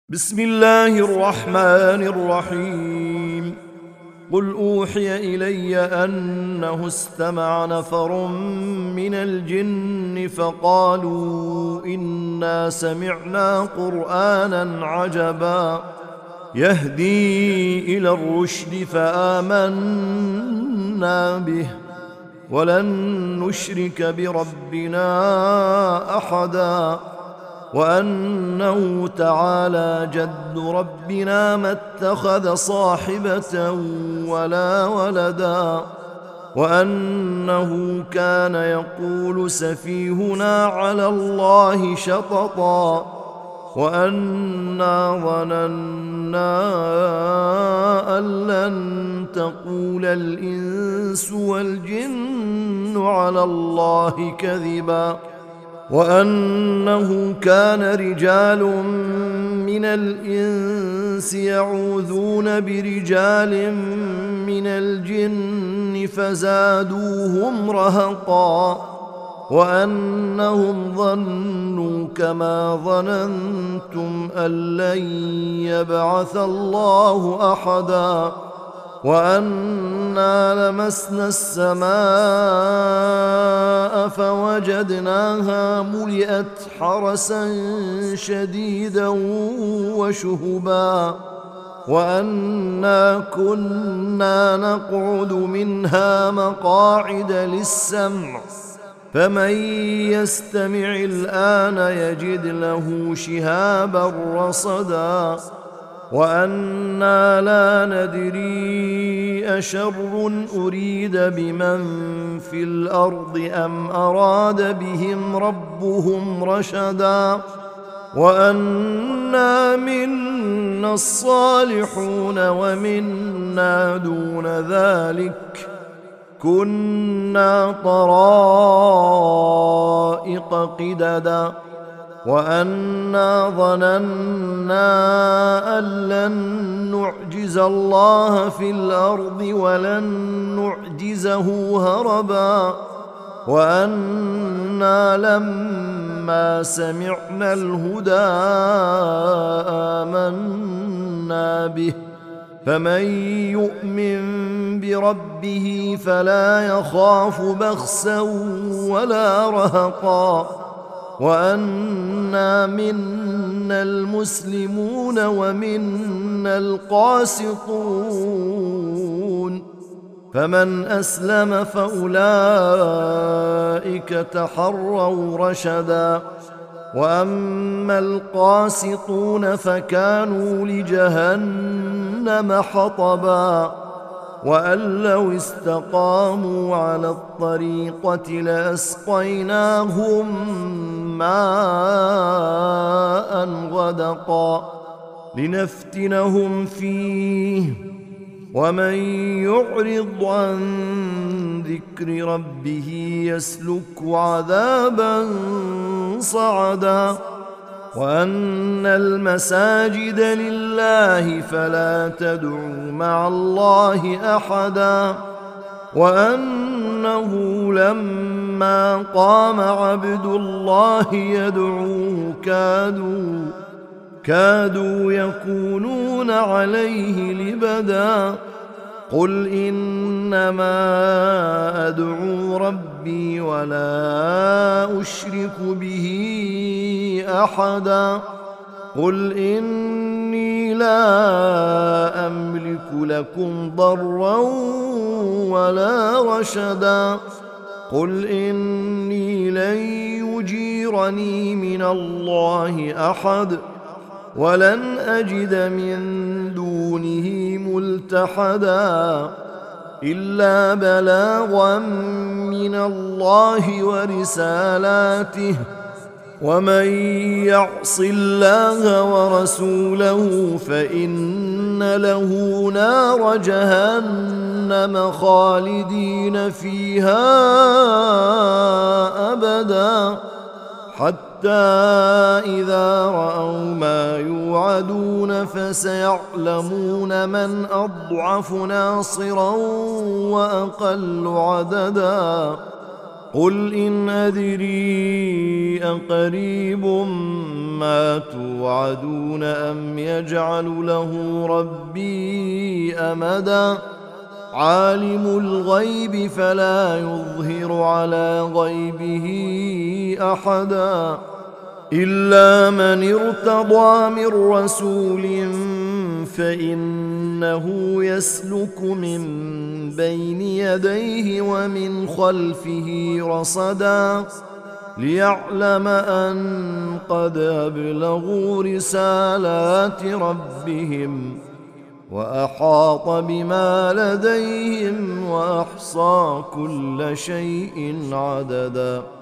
بسم الله الرحمن الرحيم. قل أوحي إلي أنه استمع نفر من الجن فقالوا إنا سمعنا قرآنا عجبا يهدي إلى الرشد فآمنا به ولن نشرك بربنا أحدا وأنه تعالى جد ربنا ما اتخذ صاحبة ولا ولدا وأنه كان يقول سفيهنا على الله شططا وأنا ظننا أن لن تقول الإنس والجن على الله كذبا وأنه كان رجال من الإنس يعوذون برجال من الجن فزادوهم رهقا وأنهم ظنوا كما ظننتم أن لن يبعث الله أحدا وأنا لمسنا السماء فوجدناها ملئت حرسا شديدا وشهبا وأنا كنا نقعد منها مقاعد للسمع فمن يستمع الآن يجد له شهابا رصدا وأنا لا ندري أشر أريد بمن في الأرض أم أراد بهم ربهم رشدا وأنا منا الصالحون ومنا دون ذلك كنا طرائق قددا وأنا ظننا أن لن نعجز الله في الأرض ولن نعجزه هربا وأنا لما سمعنا الهدى آمنا به فمن يؤمن بربه فلا يخاف بخسا ولا رهقا وأنا منا المسلمون ومنا القاسطون فمن أسلم فأولئك تحروا رشدا وأما القاسطون فكانوا لجهنم حطبا وأن لو استقاموا على الطريقة لأسقيناهم ماء غدقا لنفتنهم فيه ومن يعرض عن ذكر ربه يسلك عذابا صعدا وأن المساجد لله فلا تدعوا مع الله أحدا وأنه لما قام عبد الله يدعوه كادوا يكونون عليه لبدا قل إنما أدعو ربي ولا أشرك به أحدا قل إني لا أملك لكم ضرا ولا رشدا قل إني لن يجيرني من الله أحد ولن أجد من دونه ملتحدا إلا بلاغا من الله ورسالاته ومن يعص الله ورسوله فإن له نار جهنم خالدين فيها أبدا حتى إذا رأوا ما يوعدون فسيعلمون من أضعف ناصرا وأقل عددا قل إن أدري أقريب ما توعدون أم يجعل له ربي أمدا عالم الغيب فلا يظهر على غيبه أحدا إلا من ارتضى من رسول فإنه يسلك من بين يديه ومن خلفه رصدا ليعلم أن قد أبلغوا رسالات ربهم وأحاط بما لديهم وأحصى كل شيء عددا